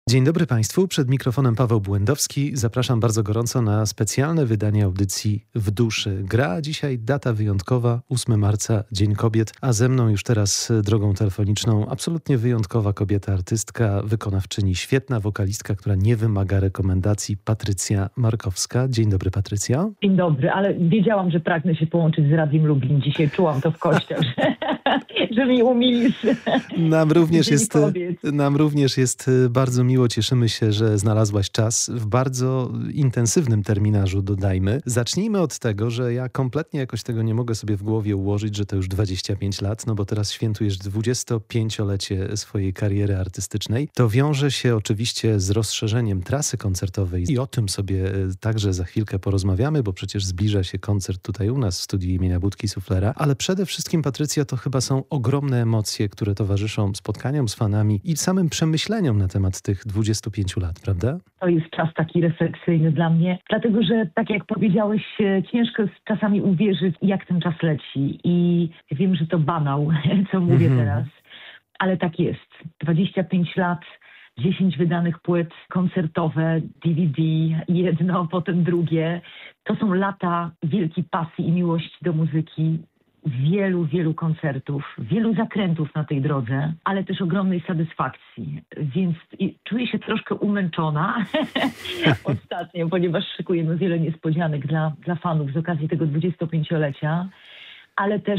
Dzień dobry Państwu, przed mikrofonem Paweł Błędowski. Zapraszam bardzo gorąco na specjalne wydanie audycji W duszy. Gra dzisiaj data wyjątkowa, 8 marca, Dzień Kobiet, a ze mną już teraz drogą telefoniczną absolutnie wyjątkowa kobieta, artystka, wykonawczyni, świetna wokalistka, która nie wymaga rekomendacji, Patrycja Markowska. Dzień dobry, Patrycja. Dzień dobry, ale wiedziałam, że pragnę się połączyć z Radiem Lublin dzisiaj. Czułam to w kościach, że mi umilisz. Nam również jest bardzo miło. Cieszymy się, że znalazłaś czas w bardzo intensywnym terminarzu, dodajmy. Zacznijmy od tego, że ja kompletnie jakoś tego nie mogę sobie w głowie ułożyć, że to już 25 lat, no bo teraz świętujesz 25-lecie swojej kariery artystycznej. To wiąże się oczywiście z rozszerzeniem trasy koncertowej i o tym sobie także za chwilkę porozmawiamy, bo przecież zbliża się koncert tutaj u nas w studiu imienia Budki Suflera, ale przede wszystkim, Patrycja, to chyba są ogromne emocje, które towarzyszą spotkaniom z fanami i samym przemyśleniom na temat tych 25 lat, prawda? To jest czas taki refleksyjny dla mnie, dlatego że, tak jak powiedziałeś, ciężko jest czasami uwierzyć, jak ten czas leci. I wiem, że to banał, co mówię teraz, ale tak jest. 25 lat, 10 wydanych płyt koncertowe, DVD, jedno, potem drugie. To są lata wielkiej pasji i miłości do muzyki. Wielu koncertów, wielu zakrętów na tej drodze, ale też ogromnej satysfakcji. Więc czuję się troszkę umęczona ostatnio, ponieważ szykujemy wiele niespodzianek dla fanów z okazji tego 25-lecia. Ale też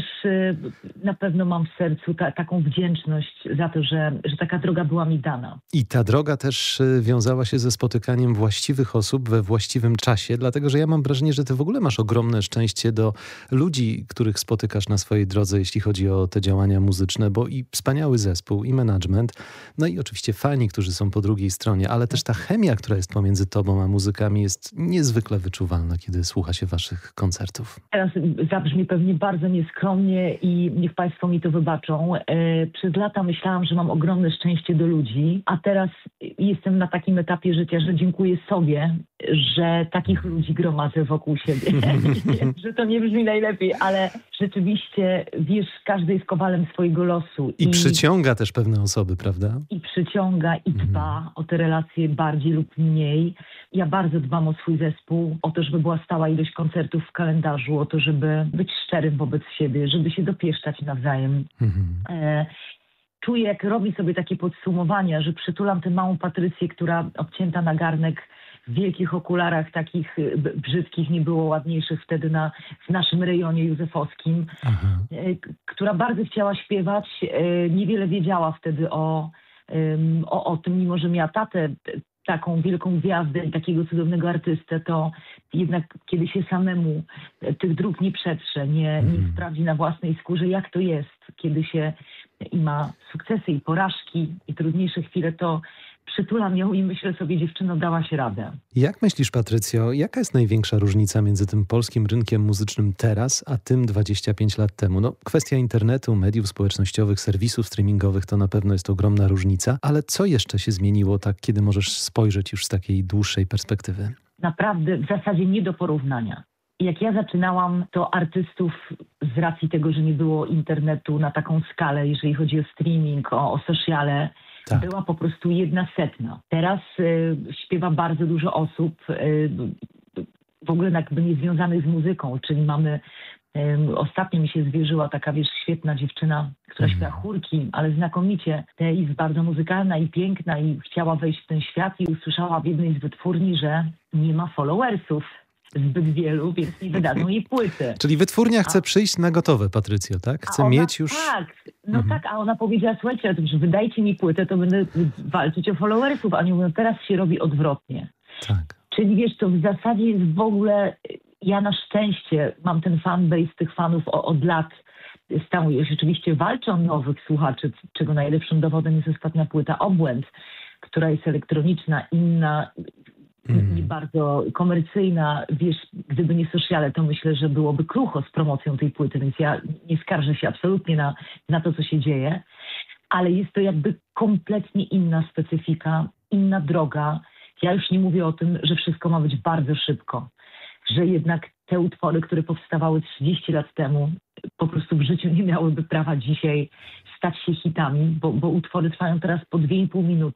na pewno mam w sercu taką wdzięczność za to, że taka droga była mi dana. I ta droga też wiązała się ze spotykaniem właściwych osób we właściwym czasie, dlatego że ja mam wrażenie, że ty w ogóle masz ogromne szczęście do ludzi, których spotykasz na swojej drodze, jeśli chodzi o te działania muzyczne, bo i wspaniały zespół, i management, no i oczywiście fani, którzy są po drugiej stronie, ale też ta chemia, która jest pomiędzy tobą a muzykami, jest niezwykle wyczuwalna, kiedy słucha się waszych koncertów. Teraz zabrzmi pewnie bardzo nieskromnie i niech Państwo mi to wybaczą. Przez lata myślałam, że mam ogromne szczęście do ludzi, a teraz jestem na takim etapie życia, że dziękuję sobie, że takich ludzi gromadzę wokół siebie. Że to nie brzmi najlepiej, ale rzeczywiście, wiesz, każdy jest kowalem swojego losu. I przyciąga też pewne osoby, prawda? I przyciąga i dba o te relacje bardziej lub mniej. Ja bardzo dbam o swój zespół, o to, żeby była stała ilość koncertów w kalendarzu, o to, żeby być szczerym wobec siebie, żeby się dopieszczać nawzajem. Czuję, jak robię sobie takie podsumowania, że przytulam tę małą Patrycję, która obcięta na garnek w wielkich okularach, takich brzydkich, nie było ładniejszych wtedy w naszym rejonie józefowskim, która bardzo chciała śpiewać, niewiele wiedziała wtedy o tym, mimo że miała tatę, taką wielką gwiazdę i takiego cudownego artystę, to jednak kiedy się samemu tych dróg nie przetrze, nie sprawdzi na własnej skórze, jak to jest, kiedy się i ma sukcesy i porażki i trudniejsze chwile, to przytulam ją i myślę sobie, dziewczyno, dałaś radę. Jak myślisz, Patrycjo, jaka jest największa różnica między tym polskim rynkiem muzycznym teraz, a tym 25 lat temu? No, kwestia internetu, mediów społecznościowych, serwisów streamingowych to na pewno jest ogromna różnica, ale co jeszcze się zmieniło, tak kiedy możesz spojrzeć już z takiej dłuższej perspektywy? Naprawdę w zasadzie nie do porównania. Jak ja zaczynałam, to artystów z racji tego, że nie było internetu na taką skalę, jeżeli chodzi o streaming, o sociale, była po prostu 1/100. Teraz śpiewa bardzo dużo osób, w ogóle jakby niezwiązanych z muzyką, czyli mamy, ostatnio mi się zwierzyła taka, wiesz, świetna dziewczyna, która śpiewa chórki, ale znakomicie, jest bardzo muzykalna i piękna i chciała wejść w ten świat i usłyszała w jednej z wytwórni, że nie ma followersów zbyt wielu, więc nie wydadzą jej płyty. Czyli wytwórnia chce przyjść na gotowe, Patrycjo, tak? Chce mieć już... Tak, tak, a ona powiedziała, słuchajcie, że wydajcie mi płytę, to będę walczyć o followersów, a oni mówią, teraz się robi odwrotnie. Tak. Czyli wiesz, to w zasadzie jest w ogóle, ja na szczęście mam ten fanbase tych fanów od lat stałe. Ja rzeczywiście walczę o nowych słuchaczy, czego najlepszym dowodem jest ostatnia płyta Obłęd, która jest elektroniczna, inna, nie bardzo komercyjna. Wiesz, gdyby nie sociale, to myślę, że byłoby krucho z promocją tej płyty, więc ja nie skarżę się absolutnie na to, co się dzieje, ale jest to jakby kompletnie inna specyfika, inna droga. Ja już nie mówię o tym, że wszystko ma być bardzo szybko, że jednak te utwory, które powstawały 30 lat temu, po prostu w życiu nie miałyby prawa dzisiaj stać się hitami, bo utwory trwają teraz po 2,5 minuty,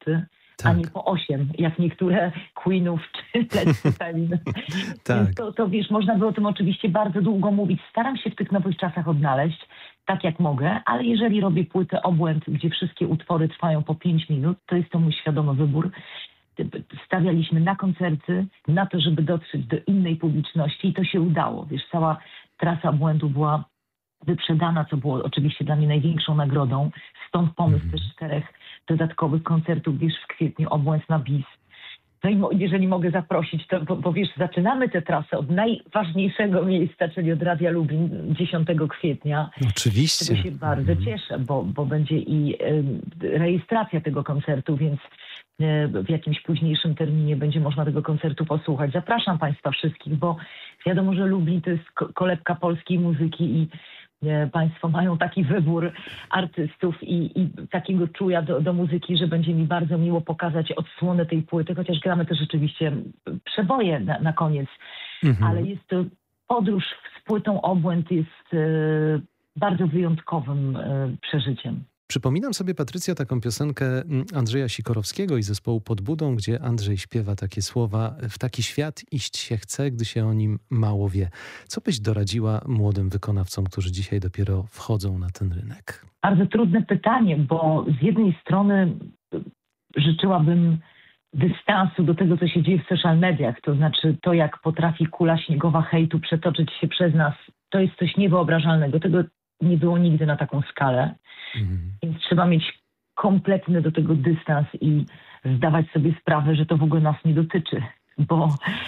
a nie po 8, jak niektóre Queenów czy Led Zeppelin. Tak. Więc to wiesz, można by o tym oczywiście bardzo długo mówić. Staram się w tych nowych czasach odnaleźć, tak jak mogę, ale jeżeli robię płytę Obłęd, gdzie wszystkie utwory trwają po 5 minut, to jest to mój świadomy wybór. Stawialiśmy na koncerty, na to, żeby dotrzeć do innej publiczności i to się udało. Wiesz, cała trasa Obłędu była wyprzedana, co było oczywiście dla mnie największą nagrodą. Stąd pomysł też 4 dodatkowych koncertów, wiesz, w kwietniu Obłęd na bis. No i jeżeli mogę zaprosić, to bo wiesz, zaczynamy tę trasę od najważniejszego miejsca, czyli od Radia Lublin 10 kwietnia. Oczywiście. Z czego się bardzo cieszę, bo będzie i rejestracja tego koncertu, więc w jakimś późniejszym terminie będzie można tego koncertu posłuchać. Zapraszam Państwa wszystkich, bo wiadomo, że Lublin to jest kolebka polskiej muzyki i Państwo mają taki wybór artystów i takiego czuja do muzyki, że będzie mi bardzo miło pokazać odsłonę tej płyty, chociaż gramy też rzeczywiście przeboje na koniec, ale jest to podróż z płytą Obłęd jest bardzo wyjątkowym przeżyciem. Przypominam sobie, Patrycjo, taką piosenkę Andrzeja Sikorowskiego i zespołu Pod Budą, gdzie Andrzej śpiewa takie słowa: w taki świat iść się chce, gdy się o nim mało wie. Co byś doradziła młodym wykonawcom, którzy dzisiaj dopiero wchodzą na ten rynek? Bardzo trudne pytanie, bo z jednej strony życzyłabym dystansu do tego, co się dzieje w social mediach, to znaczy to, jak potrafi kula śniegowa hejtu przetoczyć się przez nas, to jest coś niewyobrażalnego. Tego nie było nigdy na taką skalę. Więc trzeba mieć kompletny do tego dystans i zdawać sobie sprawę, że to w ogóle nas nie dotyczy, bo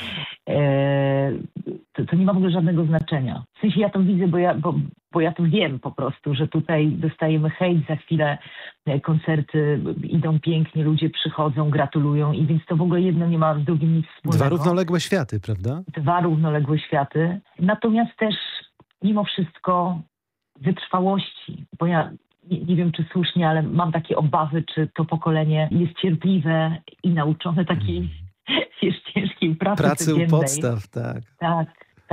to nie ma w ogóle żadnego znaczenia. W sensie ja to widzę, bo ja to wiem po prostu, że tutaj dostajemy hejt, za chwilę koncerty idą pięknie, ludzie przychodzą, gratulują i więc to w ogóle jedno nie ma z drugim nic wspólnego. 2 równoległe światy, prawda? 2 równoległe światy. Natomiast też mimo wszystko wytrwałości, bo ja nie wiem, czy słusznie, ale mam takie obawy, czy to pokolenie jest cierpliwe i nauczone takiej ciężkiej pracy u codziennej. podstaw, tak.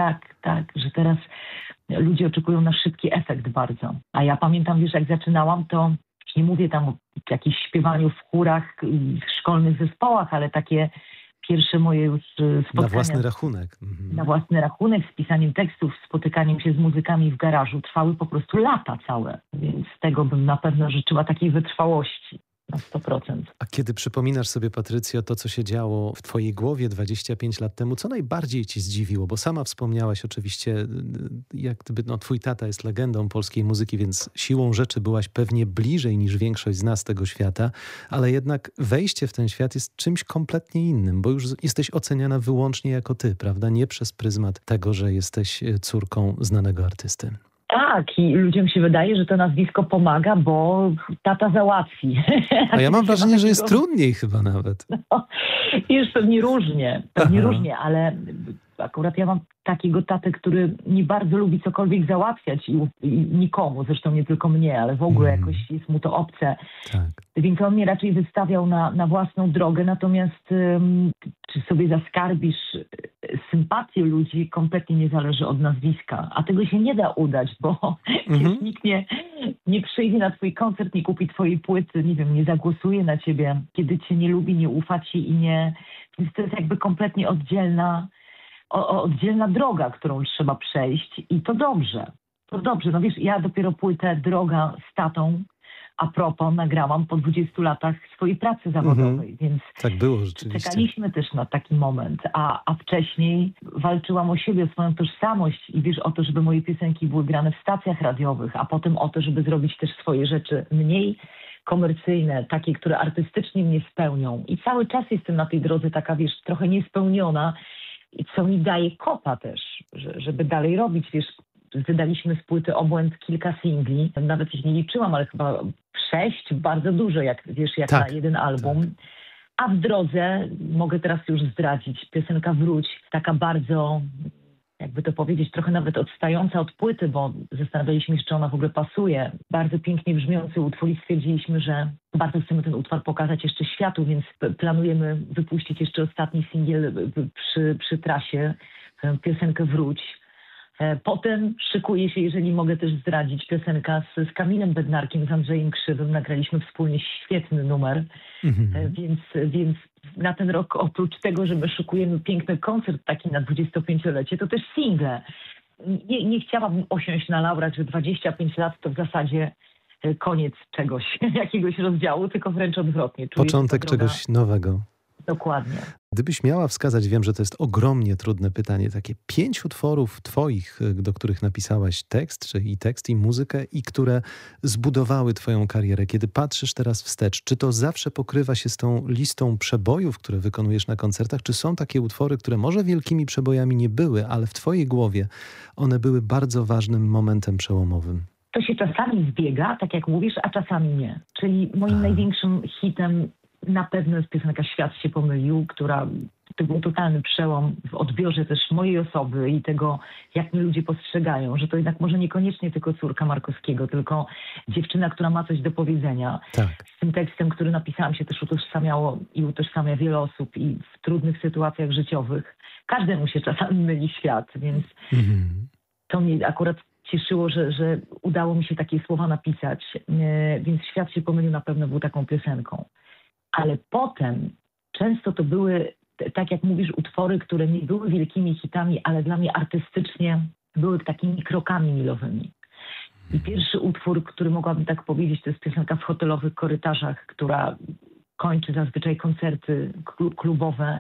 Tak, że teraz ludzie oczekują na szybki efekt bardzo. A ja pamiętam, wiesz, jak zaczynałam, to nie mówię tam o jakimś śpiewaniu w chórach, w szkolnych zespołach, ale takie pierwsze moje już spotkania. Na własny rachunek. Na własny rachunek, z pisaniem tekstów, spotykaniem się z muzykami w garażu trwały po prostu lata całe. Więc tego bym na pewno życzyła, takiej wytrwałości na 100%. A kiedy przypominasz sobie, Patrycjo, to, co się działo w twojej głowie 25 lat temu, co najbardziej ci zdziwiło? Bo sama wspomniałaś oczywiście, jak gdyby twój tata jest legendą polskiej muzyki, więc siłą rzeczy byłaś pewnie bliżej niż większość z nas tego świata, ale jednak wejście w ten świat jest czymś kompletnie innym, bo już jesteś oceniana wyłącznie jako ty, prawda? Nie przez pryzmat tego, że jesteś córką znanego artysty. Tak, i ludziom się wydaje, że to nazwisko pomaga, bo tata załatwi. A ja mam wrażenie, że jest trudniej chyba nawet. No, wiesz, pewnie różnie, ale akurat ja mam takiego tatę, który nie bardzo lubi cokolwiek załatwiać i nikomu, zresztą nie tylko mnie, ale w ogóle jakoś jest mu to obce. Tak. Więc on mnie raczej wystawiał na własną drogę, natomiast czy sobie zaskarbisz sympatię ludzi, kompletnie nie zależy od nazwiska. A tego się nie da udać, bo nikt nie przyjdzie na twój koncert, nie kupi twojej płyty, nie wiem, nie zagłosuje na ciebie, kiedy cię nie lubi, nie ufa ci i nie... Więc to jest jakby kompletnie oddzielna droga, którą trzeba przejść i to dobrze. No wiesz, ja dopiero płytę Droga z tatą a propos nagrałam po 20 latach swojej pracy zawodowej, więc tak było rzeczywiście. Czekaliśmy też na taki moment, a wcześniej walczyłam o siebie, o swoją tożsamość i wiesz, o to, żeby moje piosenki były grane w stacjach radiowych, a potem o to, żeby zrobić też swoje rzeczy mniej komercyjne, takie, które artystycznie mnie spełnią. I cały czas jestem na tej drodze taka, wiesz, trochę niespełniona, co mi daje kopa też, żeby dalej robić, wiesz. Wydaliśmy z płyty Obłęd kilka singli, nawet ich nie liczyłam, ale chyba 6, bardzo dużo, jak na jeden album. Tak. A w drodze, mogę teraz już zdradzić, piosenka Wróć, taka bardzo, jakby to powiedzieć, trochę nawet odstająca od płyty, bo zastanawialiśmy się, czy ona w ogóle pasuje. Bardzo pięknie brzmiący utwór i stwierdziliśmy, że bardzo chcemy ten utwór pokazać jeszcze światu, więc planujemy wypuścić jeszcze ostatni singiel przy trasie, piosenkę Wróć. Potem szykuje się, jeżeli mogę też zdradzić, piosenka z Kamilem Bednarkiem, z Andrzejem Krzywym. Nagraliśmy wspólnie świetny numer, więc na ten rok oprócz tego, że my szykujemy piękny koncert taki na 25-lecie, to też single. Nie chciałabym osiąść na laurach, że 25 lat to w zasadzie koniec czegoś, jakiegoś rozdziału, tylko wręcz odwrotnie. Czuję, początek czegoś nowego. Dokładnie. Gdybyś miała wskazać, wiem, że to jest ogromnie trudne pytanie, takie 5 utworów twoich, do których napisałaś tekst, czyli i tekst, i muzykę, i które zbudowały twoją karierę. Kiedy patrzysz teraz wstecz, czy to zawsze pokrywa się z tą listą przebojów, które wykonujesz na koncertach, czy są takie utwory, które może wielkimi przebojami nie były, ale w twojej głowie one były bardzo ważnym momentem przełomowym? To się czasami zbiega, tak jak mówisz, a czasami nie. Czyli moim największym hitem na pewno jest piosenka Świat się pomylił, która to był totalny przełom w odbiorze też mojej osoby i tego, jak mnie ludzie postrzegają, że to jednak może niekoniecznie tylko córka Markowskiego, tylko dziewczyna, która ma coś do powiedzenia. Tak. Z tym tekstem, który napisałam, się też utożsamiało i utożsamia wiele osób i w trudnych sytuacjach życiowych. Każdemu się czasami myli świat, więc to mnie akurat cieszyło, że udało mi się takie słowa napisać, więc Świat się pomylił na pewno był taką piosenką. Ale potem często to były, tak jak mówisz, utwory, które nie były wielkimi hitami, ale dla mnie artystycznie były takimi krokami milowymi. I pierwszy utwór, który mogłabym tak powiedzieć, to jest piosenka W hotelowych korytarzach, która kończy zazwyczaj koncerty klubowe.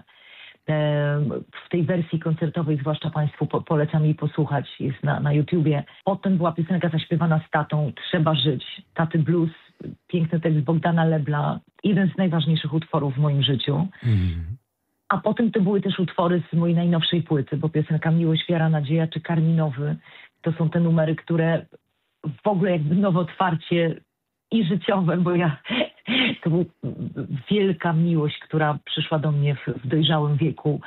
W tej wersji koncertowej zwłaszcza Państwu polecam jej posłuchać, jest na YouTubie. Potem była piosenka zaśpiewana z tatą, Trzeba żyć, Taty Blues, piękny tekst Bogdana Lebla, jeden z najważniejszych utworów w moim życiu. A potem to były też utwory z mojej najnowszej płyty, bo piosenka Miłość, Wiara, Nadzieja czy Karminowy to są te numery, które w ogóle jakby nowe otwarcie i życiowe, bo to była wielka miłość, która przyszła do mnie w dojrzałym wieku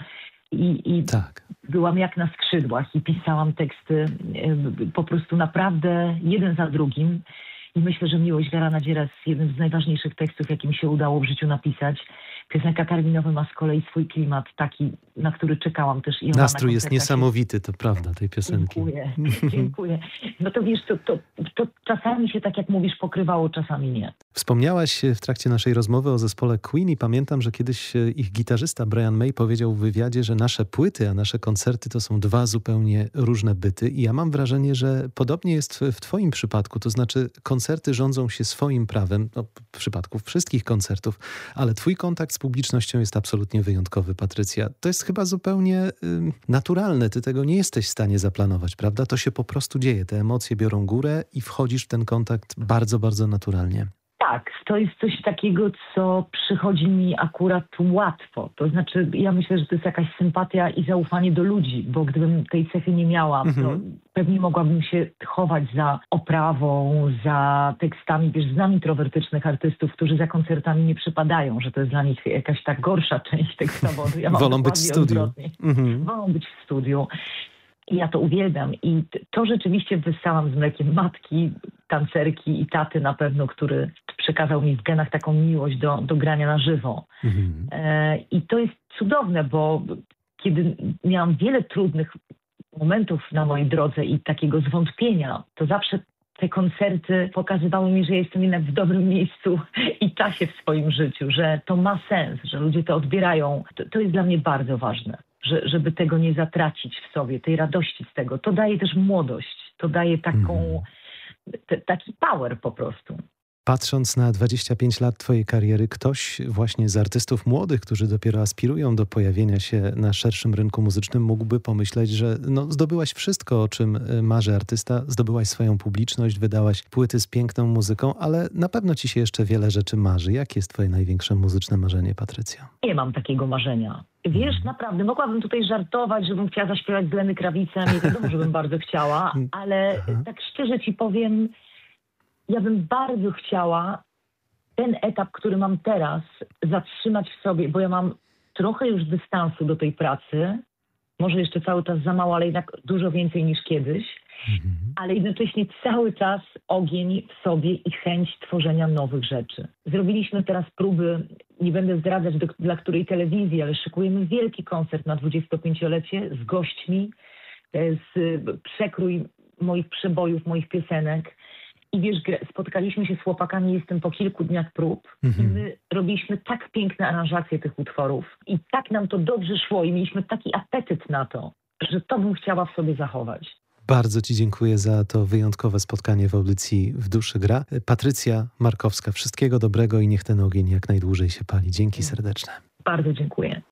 i tak. Byłam jak na skrzydłach i pisałam teksty po prostu naprawdę jeden za drugim. I myślę, że Miłość, Wiara, Nadzieja jest jednym z najważniejszych tekstów, jakie mi się udało w życiu napisać. Piosenka Karminowa ma z kolei swój klimat taki, na który czekałam też. I nastrój jest niesamowity, to prawda, tej piosenki. Dziękuję. No to wiesz, to czasami się, tak jak mówisz, pokrywało, czasami nie. Wspomniałaś w trakcie naszej rozmowy o zespole Queen i pamiętam, że kiedyś ich gitarzysta Brian May powiedział w wywiadzie, że nasze płyty, a nasze koncerty to są dwa zupełnie różne byty. I ja mam wrażenie, że podobnie jest w twoim przypadku, to znaczy koncerty rządzą się swoim prawem, no, w przypadku wszystkich koncertów, ale twój kontakt z publicznością jest absolutnie wyjątkowy, Patrycja. To jest chyba zupełnie naturalne. Ty tego nie jesteś w stanie zaplanować, prawda? To się po prostu dzieje. Te emocje biorą górę i wchodzisz w ten kontakt bardzo, bardzo naturalnie. Tak, to jest coś takiego, co przychodzi mi akurat łatwo. To znaczy, ja myślę, że to jest jakaś sympatia i zaufanie do ludzi, bo gdybym tej cechy nie miała, to pewnie mogłabym się chować za oprawą, za tekstami. Wiesz, znam introwertycznych artystów, którzy za koncertami nie przypadają, że to jest dla nich jakaś ta gorsza część tekstowa. Ja wolą być w studiu. Wolą być w studiu. I ja to uwielbiam. I to rzeczywiście wyssałam z mlekiem matki, tancerki i taty na pewno, który przekazał mi w genach taką miłość do grania na żywo. I to jest cudowne, bo kiedy miałam wiele trudnych momentów na mojej drodze i takiego zwątpienia, to zawsze te koncerty pokazywały mi, że ja jestem jednak w dobrym miejscu i czasie w swoim życiu, że to ma sens, że ludzie to odbierają. To jest dla mnie bardzo ważne. Żeby tego nie zatracić w sobie, tej radości z tego. To daje też młodość, to daje taki power po prostu. Patrząc na 25 lat twojej kariery, ktoś właśnie z artystów młodych, którzy dopiero aspirują do pojawienia się na szerszym rynku muzycznym, mógłby pomyśleć, że zdobyłaś wszystko, o czym marzy artysta, zdobyłaś swoją publiczność, wydałaś płyty z piękną muzyką, ale na pewno ci się jeszcze wiele rzeczy marzy. Jakie jest twoje największe muzyczne marzenie, Patrycja? Nie mam takiego marzenia. Wiesz, naprawdę, mogłabym tutaj żartować, żebym chciała zaśpiewać z Lenny Kravicem i wiadomo, żebym bardzo chciała, ale tak szczerze ci powiem, ja bym bardzo chciała ten etap, który mam teraz, zatrzymać w sobie, bo ja mam trochę już dystansu do tej pracy, może jeszcze cały czas za mało, ale jednak dużo więcej niż kiedyś, ale jednocześnie cały czas ogień w sobie i chęć tworzenia nowych rzeczy. Zrobiliśmy teraz próby, nie będę zdradzać dla której telewizji, ale szykujemy wielki koncert na 25-lecie z gośćmi, To jest przekrój moich przebojów, moich piosenek. I wiesz, spotkaliśmy się z chłopakami, jestem po kilku dniach prób i my robiliśmy tak piękne aranżacje tych utworów i tak nam to dobrze szło i mieliśmy taki apetyt na to, że to bym chciała w sobie zachować. Bardzo Ci dziękuję za to wyjątkowe spotkanie w audycji W duszy gra. Patrycja Markowska, wszystkiego dobrego i niech ten ogień jak najdłużej się pali. Dzięki serdeczne. Bardzo dziękuję.